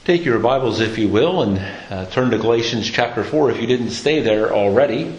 Take your Bibles, if you will, and turn to Galatians chapter 4 if you didn't stay there already.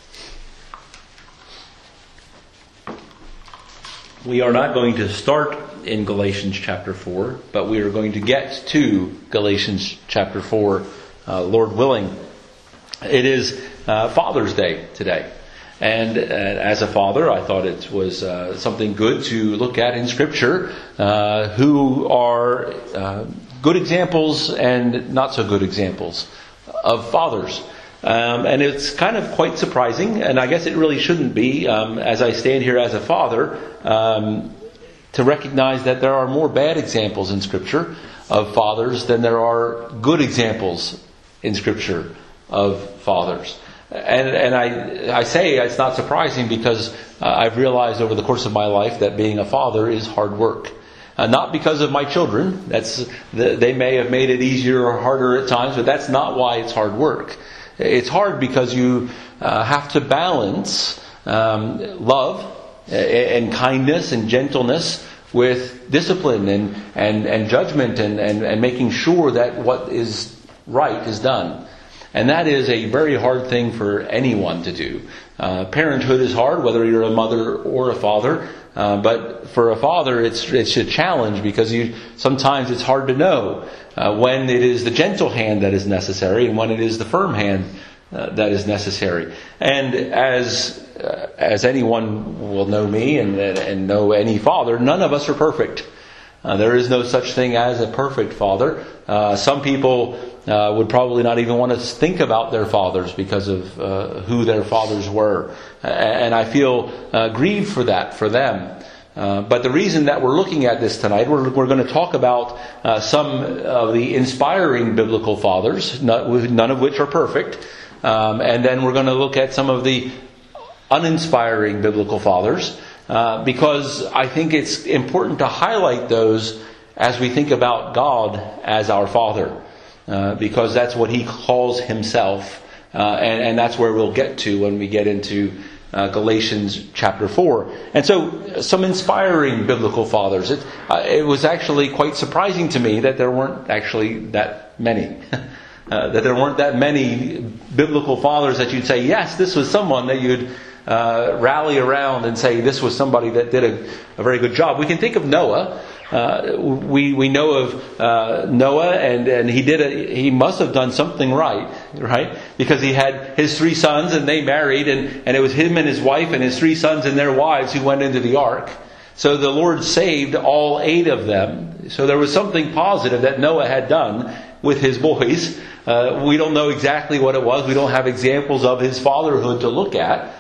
We are not going to start in Galatians chapter 4, but we are going to get to Galatians chapter 4, Lord willing. It is Father's Day today. And as a father, I thought it was something good to look at in Scripture, who are good examples and not so good examples of fathers. And it's kind of quite surprising, and I guess it really shouldn't be, as I stand here as a father, to recognize that there are more bad examples in Scripture of fathers than there are good examples in Scripture of fathers. And I say it's not surprising because I've realized over the course of my life that being a father is hard work. Not because of my children. They may have made it easier or harder at times, but that's not why it's hard work. It's hard because you have to balance love and kindness and gentleness with discipline and judgment and making sure that what is right is done. And that is a very hard thing for anyone to do. Parenthood is hard, whether you're a mother or a father. But for a father, it's a challenge because sometimes it's hard to know when it is the gentle hand that is necessary and when it is the firm hand that is necessary. And as anyone will know me and know any father, none of us are perfect. There is no such thing as a perfect father. Some people would probably not even want to think about their fathers because of who their fathers were. And I feel grieved for that, for them. But the reason that we're looking at this tonight, we're going to talk about some of the inspiring biblical fathers, none of which are perfect. And then we're going to look at some of the uninspiring biblical fathers. Because I think it's important to highlight those as we think about God as our Father. Because that's what He calls Himself. And that's where we'll get to when we get into Galatians chapter 4. And so, some inspiring biblical fathers. It was actually quite surprising to me that there weren't actually that many. That there weren't that many biblical fathers that you'd say, yes, this was someone that you'd rally around and say this was somebody that did a very good job. We can think of Noah. We know of Noah, and he must have done something right? Because he had his 3 sons, and they married, and it was him and his wife and his 3 sons and their wives who went into the ark. So the Lord saved all 8 of them. So there was something positive that Noah had done with his boys. We don't know exactly what it was. We don't have examples of his fatherhood to look at.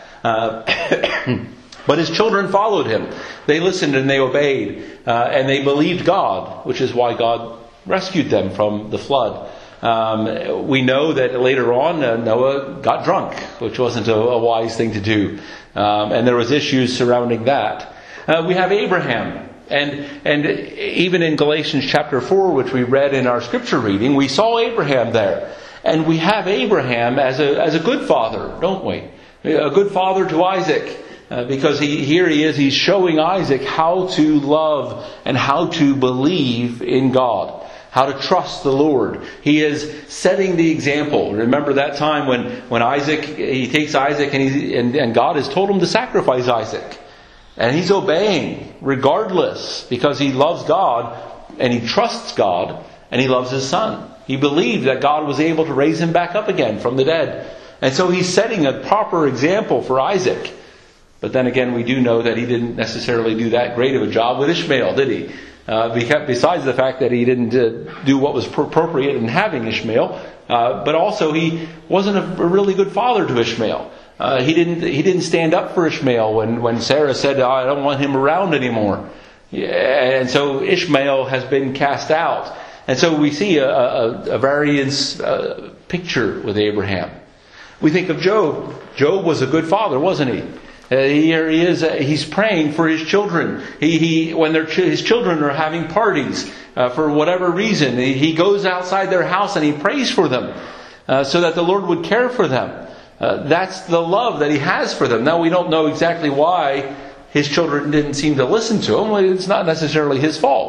But his children followed him. They listened and they obeyed. And they believed God, which is why God rescued them from the flood. We know that later on Noah got drunk, which wasn't a wise thing to do. And there was issues surrounding that. We have Abraham. And even in Galatians chapter 4, which we read in our scripture reading, we saw Abraham there. And we have Abraham as a good father, don't we? A good father to Isaac. Because he's showing Isaac how to love and how to believe in God. How to trust the Lord. He is setting the example. Remember that time when he takes Isaac and God has told him to sacrifice Isaac. And he's obeying regardless because he loves God and he trusts God and he loves his son. He believed that God was able to raise him back up again from the dead. And so he's setting a proper example for Isaac. But then again, we do know that he didn't necessarily do that great of a job with Ishmael, did he? Besides the fact that he didn't do what was appropriate in having Ishmael, but also he wasn't a really good father to Ishmael. He didn't stand up for Ishmael when Sarah said, I don't want him around anymore. And so Ishmael has been cast out. And so we see a variance picture with Abraham. We think of Job. Job was a good father, wasn't he? Here he is. He's praying for his children. When his children are having parties for whatever reason, he goes outside their house and he prays for them so that the Lord would care for them. That's the love that he has for them. Now we don't know exactly why his children didn't seem to listen to him. It's not necessarily his fault.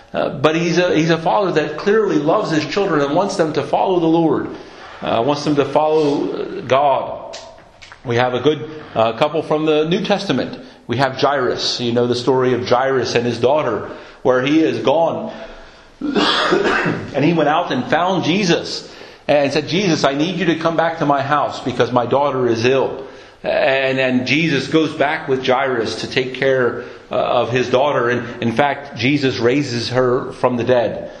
But he's a father that clearly loves his children and wants them to follow the Lord, wants them to follow God. We have a good couple from the New Testament. We have Jairus. You know the story of Jairus and his daughter, where he is gone. And he went out and found Jesus and said, Jesus, I need you to come back to my house because my daughter is ill. And Jesus goes back with Jairus to take care of his daughter. And in fact, Jesus raises her from the dead.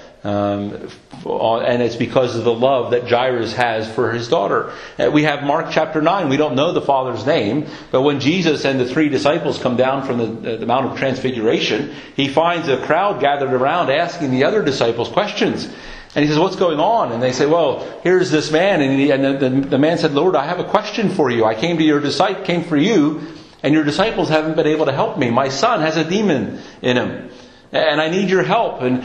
And it's because of the love that Jairus has for his daughter. We have Mark chapter 9. We don't know the Father's name, but when Jesus and the 3 disciples come down from the Mount of Transfiguration, he finds a crowd gathered around asking the other disciples questions. And he says, what's going on? And they say, well, here's this man. And the man said, Lord, I have a question for you. I came for you, and your disciples haven't been able to help me. My son has a demon in him. And I need your help. And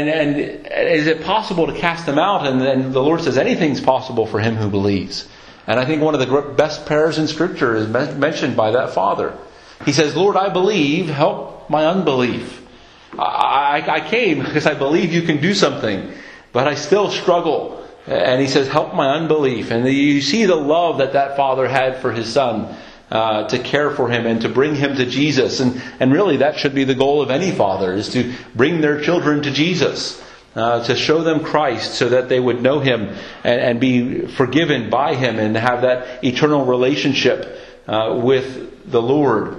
is it possible to cast them out? And the Lord says anything's possible for him who believes. And I think one of the best prayers in Scripture is mentioned by that father. He says, Lord, I believe, help my unbelief. I came because I believe you can do something, but I still struggle. And he says, help my unbelief. And you see the love that father had for his son. To care for him and to bring him to Jesus. And really that should be the goal of any father, is to bring their children to Jesus. To show them Christ so that they would know Him and be forgiven by Him and have that eternal relationship with the Lord.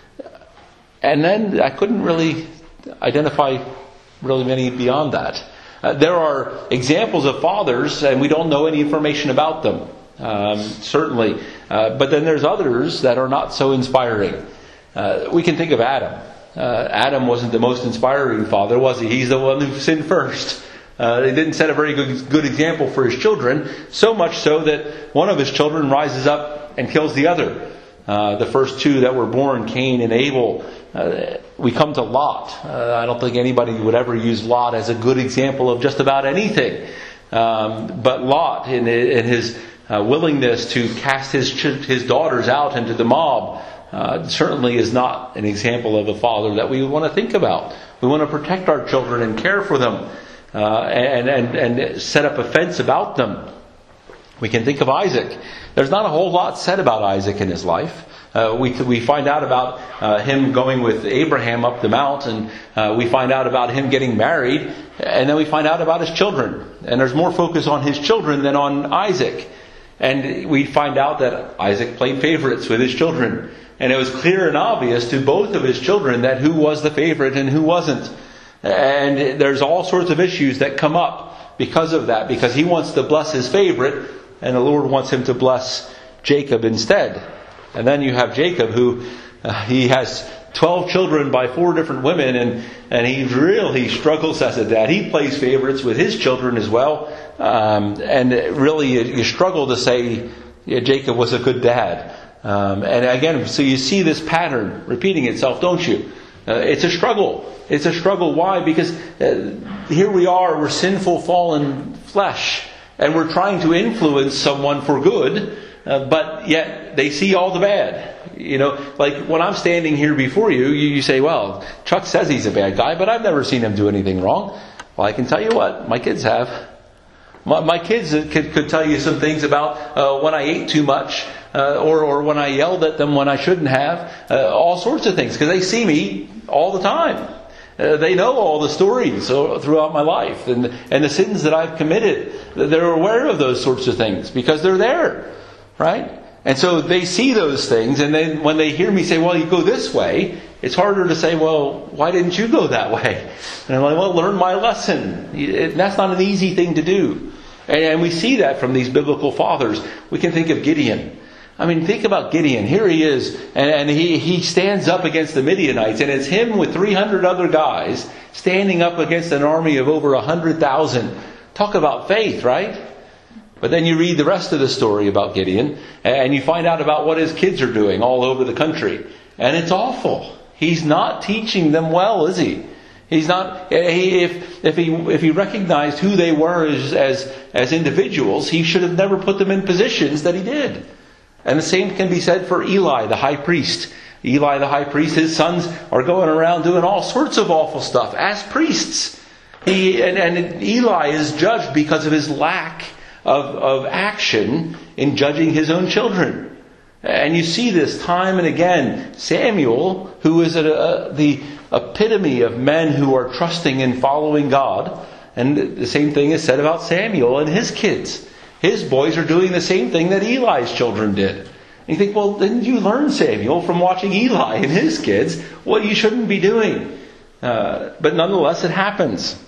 And then I couldn't really identify really many beyond that. There are examples of fathers and we don't know any information about them. Certainly. But then there's others that are not so inspiring. We can think of Adam. Adam wasn't the most inspiring father, was he? He's the one who sinned first. He didn't set a very good example for his children, so much so that one of his children rises up and kills the other. The first 2 that were born, Cain and Abel. We come to Lot. I don't think anybody would ever use Lot as a good example of just about anything. But Lot, in his willingness to cast his daughters out into the mob, certainly is not an example of a father that we want to think about. We want to protect our children and care for them, and set up a fence about them. We can think of Isaac. There's not a whole lot said about Isaac in his life. We find out about him going with Abraham up the mount, and we find out about him getting married, and then we find out about his children. And there's more focus on his children than on Isaac. And we find out that Isaac played favorites with his children. And it was clear and obvious to both of his children that who was the favorite and who wasn't. And there's all sorts of issues that come up because of that. Because he wants to bless his favorite, and the Lord wants him to bless Jacob instead. And then you have Jacob, who he has 12 children by 4 different women, and he really struggles as a dad. He plays favorites with his children as well. And really you struggle to say Jacob was a good dad. And again, so you see this pattern repeating itself, don't you? It's a struggle. It's a struggle. Why? Because here we are, we're sinful, fallen flesh, and we're trying to influence someone for good, but yet they see all the bad. You know, like when I'm standing here before you, you say, well, Chuck says he's a bad guy, but I've never seen him do anything wrong. Well, I can tell you what, my kids have. My kids could tell you some things about when I ate too much, or when I yelled at them when I shouldn't have, all sorts of things, because they see me all the time. They know all the stories throughout my life and the sins that I've committed. They're aware of those sorts of things because they're there, right? And so they see those things, and then when they hear me say, well, you go this way, it's harder to say, well, why didn't you go that way? And I'm like, well, learn my lesson. That's not an easy thing to do. And we see that from these biblical fathers. We can think of Gideon. I mean, think about Gideon. Here he is, and he stands up against the Midianites, and it's him with 300 other guys standing up against an army of over 100,000. Talk about faith, right? But then you read the rest of the story about Gideon, and you find out about what his kids are doing all over the country. And it's awful. He's not teaching them well, is he? He's not. If he recognized who they were as individuals, he should have never put them in positions that he did. And the same can be said for Eli, the high priest. Eli, the high priest, his sons are going around doing all sorts of awful stuff as priests. And Eli is judged because of his lack of action in judging his own children. And you see this time and again. Samuel, who is the epitome of men who are trusting and following God. And the same thing is said about Samuel and his kids. His boys are doing the same thing that Eli's children did. And you think, well, didn't you learn, Samuel, from watching Eli and his kids what you shouldn't be doing? But nonetheless, it happens.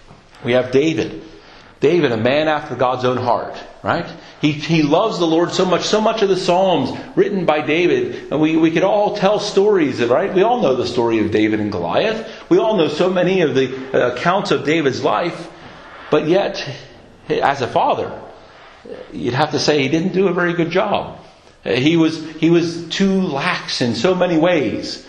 We have David. David, a man after God's own heart, right? He loves the Lord so much of the Psalms written by David, and we could all tell stories, right? We all know the story of David and Goliath. We all know so many of the accounts of David's life, but yet, as a father, you'd have to say he didn't do a very good job. He was too lax in so many ways.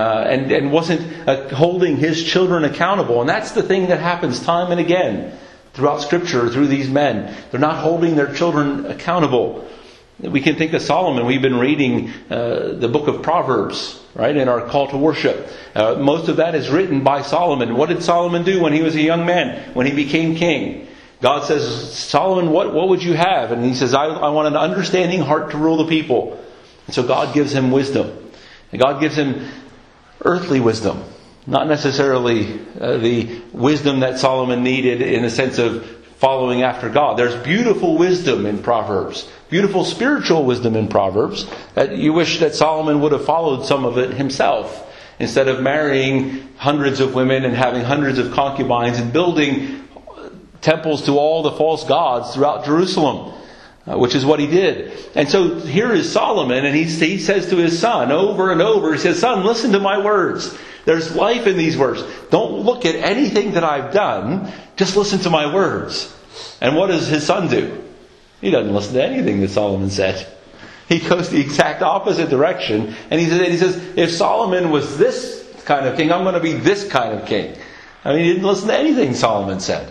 And wasn't holding his children accountable. And that's the thing that happens time and again throughout Scripture, through these men. They're not holding their children accountable. We can think of Solomon. We've been reading the book of Proverbs, right, in our call to worship. Most of that is written by Solomon. What did Solomon do when he was a young man, when he became king? God says, Solomon, what would you have? And he says, I want an understanding heart to rule the people. And so God gives him wisdom. And God gives him earthly wisdom, not necessarily the wisdom that Solomon needed in the sense of following after God. There's beautiful wisdom in Proverbs, beautiful spiritual wisdom in Proverbs, that you wish that Solomon would have followed some of it himself, instead of marrying hundreds of women and having hundreds of concubines and building temples to all the false gods throughout Jerusalem. Which is what he did. And so here is Solomon, and he says to his son over and over, he says, son, listen to my words. There's life in these words. Don't look at anything that I've done. Just listen to my words. And what does his son do? He doesn't listen to anything that Solomon said. He goes the exact opposite direction. And he says, if Solomon was this kind of king, I'm going to be this kind of king. I mean, he didn't listen to anything Solomon said.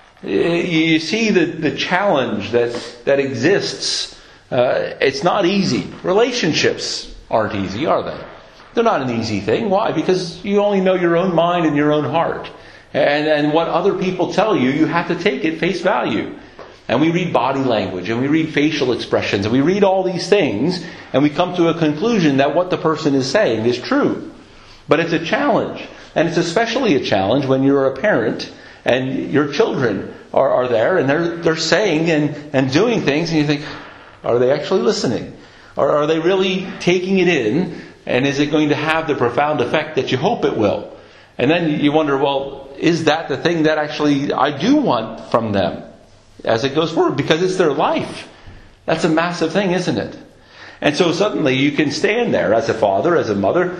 You see the challenge that exists. It's not easy. Relationships aren't easy, are they? They're not an easy thing. Why? Because you only know your own mind and your own heart. And what other people tell you, you have to take at face value. And we read body language, and we read facial expressions, and we read all these things, and we come to a conclusion that what the person is saying is true. But it's a challenge. And it's especially a challenge when you're a parent and your children are there, and they're saying and doing things, and you think, are they actually listening? Or are they really taking it in? And is it going to have the profound effect that you hope it will? And then you wonder, well, is that the thing that actually I do want from them as it goes forward? Because it's their life. That's a massive thing, isn't it? And so suddenly you can stand there as a father, as a mother,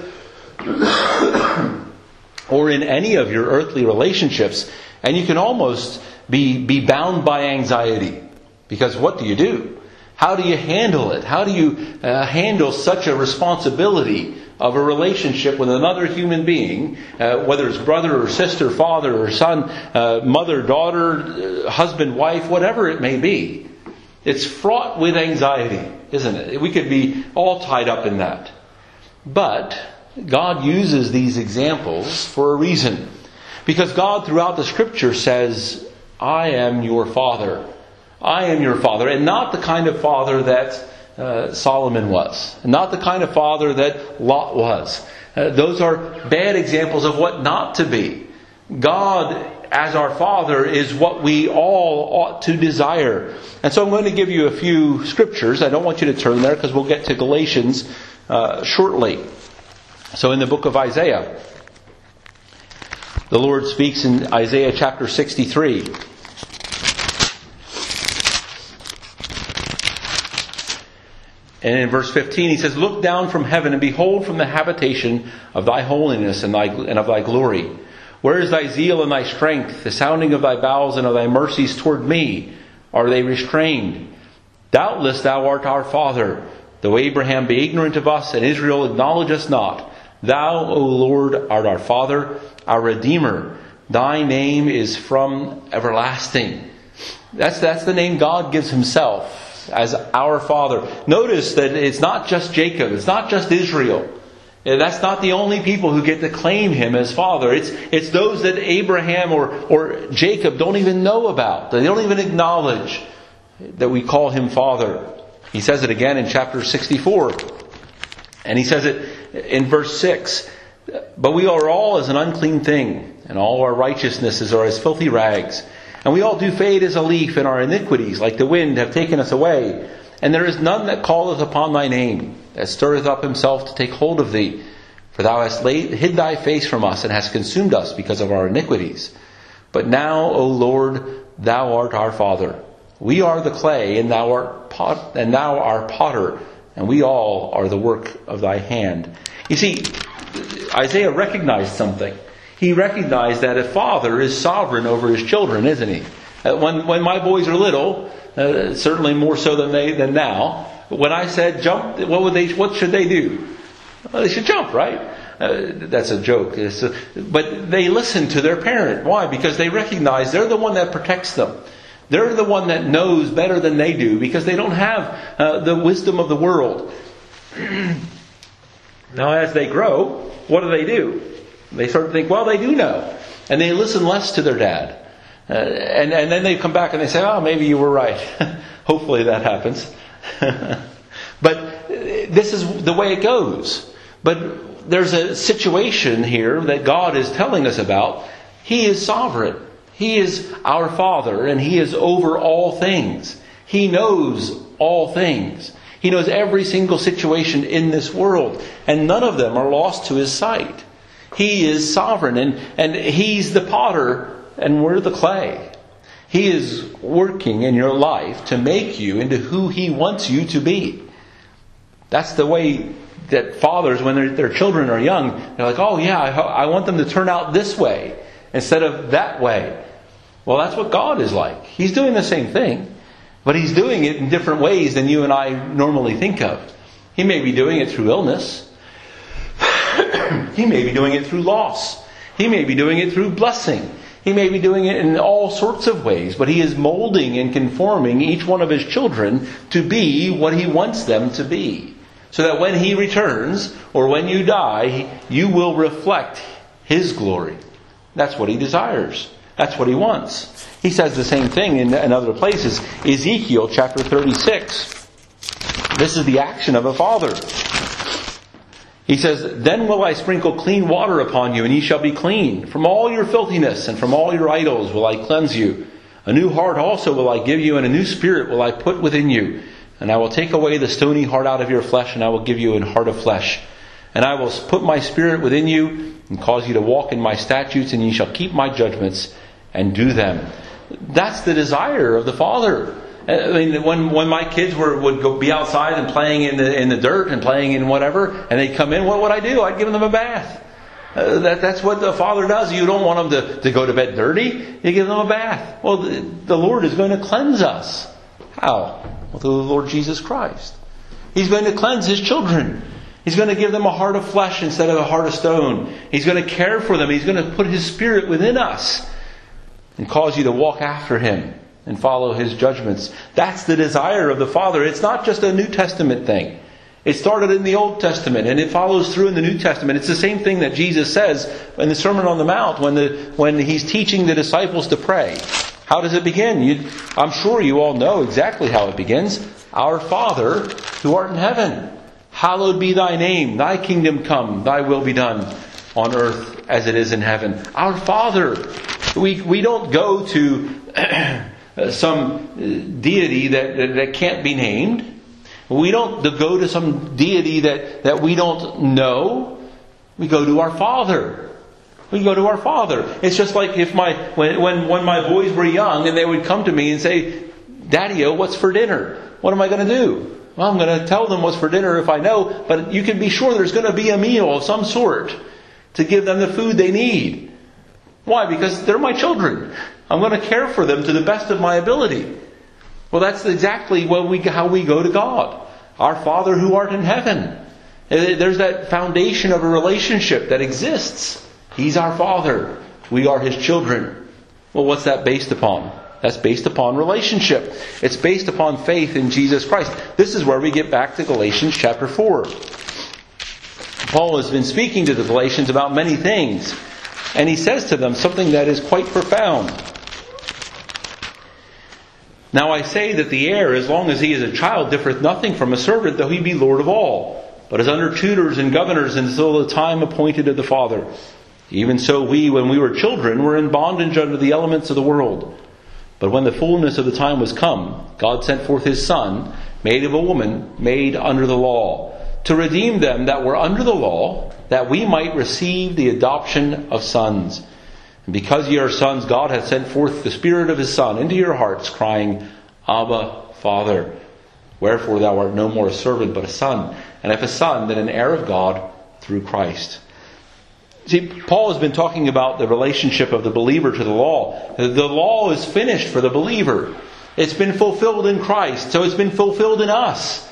or in any of your earthly relationships, and you can almost be bound by anxiety. Because what do you do? How do you handle it? How do you handle such a responsibility of a relationship with another human being, whether it's brother or sister, father or son, mother, daughter, husband, wife, whatever it may be? It's fraught with anxiety, isn't it? We could be all tied up in that. But God uses these examples for a reason. Because God throughout the Scripture says, I am your father. I am your father. And not the kind of father that Solomon was. And not the kind of father that Lot was. Those are bad examples of what not to be. God, as our Father, is what we all ought to desire. And so I'm going to give you a few scriptures. I don't want you to turn there because we'll get to Galatians shortly. So in the book of Isaiah, the Lord speaks in Isaiah chapter 63. And in verse 15 he says, look down from heaven and behold from the habitation of thy holiness and of thy glory. Where is thy zeal and thy strength, the sounding of thy bowels and of thy mercies toward me? Are they restrained? Doubtless thou art our father, though Abraham be ignorant of us and Israel acknowledge us not. Thou, O Lord, art our Father, our Redeemer. Thy name is from everlasting. That's the name God gives Himself as our Father. Notice that it's not just Jacob. It's not just Israel. That's not the only people who get to claim Him as Father. It's those that Abraham or Jacob don't even know about. They don't even acknowledge that we call Him Father. He says it again in chapter 64. And He says it in verse 6. But we are all as an unclean thing, and all our righteousnesses are as filthy rags. And we all do fade as a leaf, and our iniquities, like the wind, have taken us away. And there is none that calleth upon thy name, that stirreth up himself to take hold of thee. For thou hast hid thy face from us, and hast consumed us because of our iniquities. But now, O Lord, thou art our Father. We are the clay, and thou art potter, and we all are the work of thy hand. You see, Isaiah recognized something. He recognized that a father is sovereign over his children, isn't he? When my boys are little, certainly more so than now, when I said jump, what should they do? Well, they should jump, right? That's a joke. But they listen to their parent. Why? Because they recognize they're the one that protects them. They're the one that knows better than they do, because they don't have the wisdom of the world. Now, as they grow, what do? They start to think, well, they do know. And they listen less to their dad. And then they come back and they say, oh, maybe you were right. Hopefully that happens. But this is the way it goes. But there's a situation here that God is telling us about. He is sovereign. He is our Father, and He is over all things. He knows all things. He knows every single situation in this world, and none of them are lost to His sight. He is sovereign, and He's the potter, and we're the clay. He is working in your life to make you into who He wants you to be. That's the way that fathers, when their children are young, they're like, oh yeah, I want them to turn out this way instead of that way. Well, that's what God is like. He's doing the same thing, but He's doing it in different ways than you and I normally think of. He may be doing it through illness. He may be doing it through loss. He may be doing it through blessing. He may be doing it in all sorts of ways, but He is molding and conforming each one of His children to be what He wants them to be. So that when He returns, or when you die, you will reflect His glory. That's what He desires. That's what He wants. He says the same thing in other places. Ezekiel chapter 36. This is the action of a father. He says, Then will I sprinkle clean water upon you, and ye shall be clean. From all your filthiness and from all your idols will I cleanse you. A new heart also will I give you, and a new spirit will I put within you. And I will take away the stony heart out of your flesh, and I will give you an heart of flesh. And I will put my spirit within you, and cause you to walk in my statutes, and ye shall keep my judgments, and do them. That's the desire of the Father. I mean, when my kids would go be outside and playing in the dirt and playing in whatever, and they'd come in, what would I do? I'd give them a bath. That's what the Father does. You don't want them to go to bed dirty. You give them a bath. Well, the Lord is going to cleanse us. How? Well, through the Lord Jesus Christ. He's going to cleanse His children. He's going to give them a heart of flesh instead of a heart of stone. He's going to care for them. He's going to put His Spirit within us and cause you to walk after Him and follow His judgments. That's the desire of the Father. It's not just a New Testament thing. It started in the Old Testament and it follows through in the New Testament. It's the same thing that Jesus says in the Sermon on the Mount when He's teaching the disciples to pray. How does it begin? I'm sure you all know exactly how it begins. Our Father who art in heaven, hallowed be thy name. Thy kingdom come, thy will be done on earth as it is in heaven. Our Father. We don't go to some deity that can't be named. We don't go to some deity that we don't know. We go to our Father. We go to our Father. It's just like when my boys were young and they would come to me and say, Daddy-o, what's for dinner? What am I going to do? Well, I'm going to tell them what's for dinner if I know, but you can be sure there's going to be a meal of some sort to give them the food they need. Why? Because they're my children. I'm going to care for them to the best of my ability. Well, that's exactly how we go to God. Our Father who art in heaven. There's that foundation of a relationship that exists. He's our Father. We are His children. Well, what's that based upon? That's based upon relationship. It's based upon faith in Jesus Christ. This is where we get back to Galatians chapter 4. Paul has been speaking to the Galatians about many things. And he says to them something that is quite profound. Now I say that the heir, as long as he is a child, differeth nothing from a servant, though he be Lord of all, but is under tutors and governors until the time appointed of the Father. Even so we, when we were children, were in bondage under the elements of the world. But when the fullness of the time was come, God sent forth His Son, made of a woman, made under the law, to redeem them that were under the law, that we might receive the adoption of sons. And because ye are sons, God hath sent forth the Spirit of His Son into your hearts, crying, Abba, Father. Wherefore thou art no more a servant, but a son. And if a son, then an heir of God through Christ. See, Paul has been talking about the relationship of the believer to the law. The law is finished for the believer. It's been fulfilled in Christ, so it's been fulfilled in us.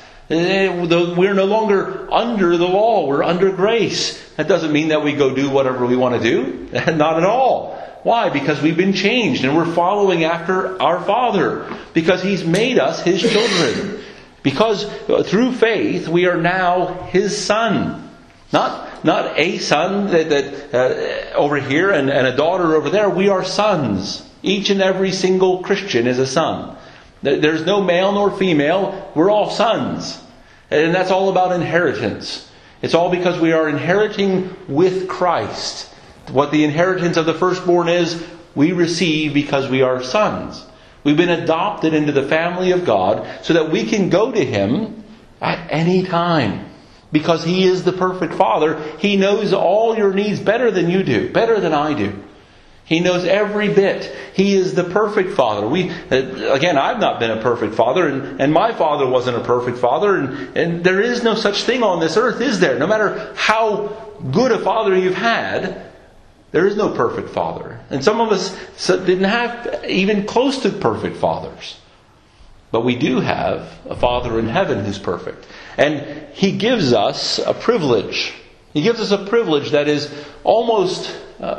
We're no longer under the law, we're under grace. That doesn't mean that we go do whatever we want to do. Not at all. Why? Because we've been changed and we're following after our Father. Because He's made us His children. Because through faith we are now His son. Not a son that over here and a daughter over there. We are sons. Each and every single Christian is a son. There's no male nor female. We're all sons. And that's all about inheritance. It's all because we are inheriting with Christ. What the inheritance of the firstborn is, we receive because we are sons. We've been adopted into the family of God so that we can go to Him at any time. Because He is the perfect Father. He knows all your needs better than you do. Better than I do. He knows every bit. He is the perfect Father. Again, I've not been a perfect father, and my father wasn't a perfect father, and there is no such thing on this earth, is there? No matter how good a father you've had, there is no perfect father. And some of us didn't have even close to perfect fathers. But we do have a Father in heaven who's perfect. And He gives us a privilege. He gives us a privilege that is almost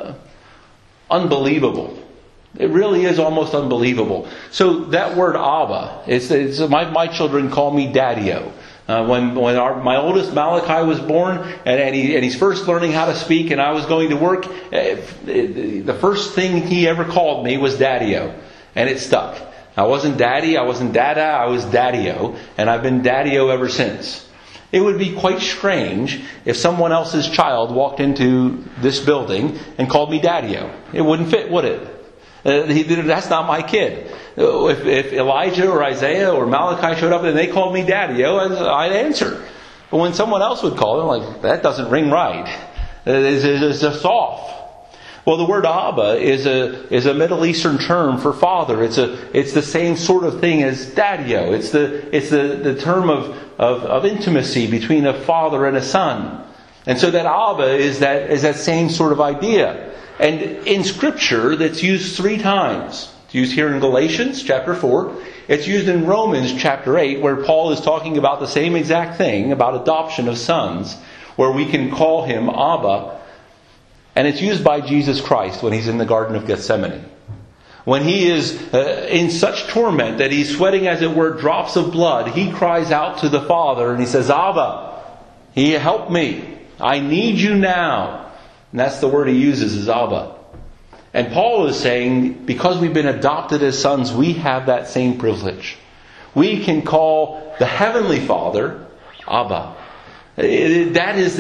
unbelievable. It really is almost unbelievable. So that word Abba, my children call me Daddy-O. When my oldest Malachi was born and he's first learning how to speak and I was going to work, the first thing he ever called me was Daddy-O. And it stuck. I wasn't Daddy, I wasn't Dada, I was Daddy-O. And I've been Daddy-O ever since. It would be quite strange if someone else's child walked into this building and called me Daddy-O. It wouldn't fit, would it? That's not my kid. If Elijah or Isaiah or Malachi showed up and they called me Daddy-O, I'd answer. But when someone else would call them, like, that doesn't ring right. It's just off. Well, the word Abba is a Middle Eastern term for father. It's the same sort of thing as Daddy-O. It's the term of intimacy between a father and a son. And so that Abba is that same sort of idea. And in Scripture, that's used 3 times. It's used here in Galatians chapter 4. It's used in Romans chapter 8, where Paul is talking about the same exact thing, about adoption of sons, where we can call Him Abba. And it's used by Jesus Christ when He's in the Garden of Gethsemane. When He is in such torment that He's sweating, as it were, drops of blood, He cries out to the Father and He says, Abba, He help me. I need you now. And that's the word He uses, is Abba. And Paul is saying, because we've been adopted as sons, we have that same privilege. We can call the Heavenly Father Abba. That is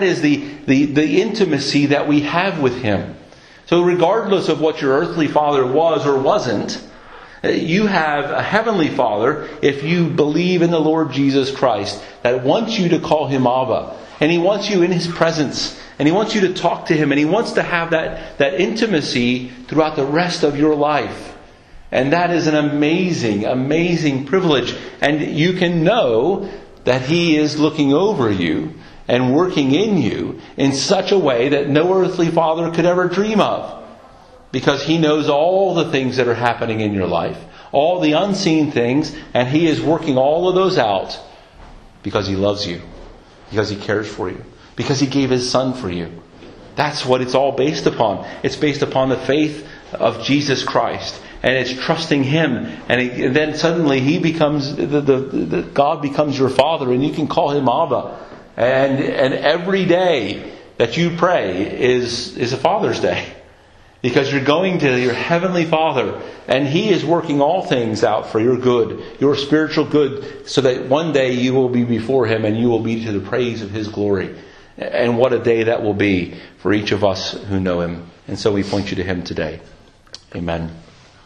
the intimacy that we have with Him. So regardless of what your earthly father was or wasn't, you have a Heavenly Father if you believe in the Lord Jesus Christ, that wants you to call Him Abba. And He wants you in His presence. And He wants you to talk to Him. And He wants to have that intimacy throughout the rest of your life. And that is an amazing, amazing privilege. And you can know that He is looking over you and working in you in such a way that no earthly father could ever dream of. Because He knows all the things that are happening in your life, all the unseen things, and He is working all of those out because He loves you, because He cares for you, because He gave His Son for you. That's what it's all based upon. It's based upon the faith of Jesus Christ. And it's trusting Him. And then suddenly He becomes, God becomes your Father, and you can call Him Abba. And every day that you pray is a Father's Day. Because you're going to your Heavenly Father, and He is working all things out for your good, your spiritual good, so that one day you will be before Him and you will be to the praise of His glory. And what a day that will be for each of us who know Him. And so we point you to Him today. Amen.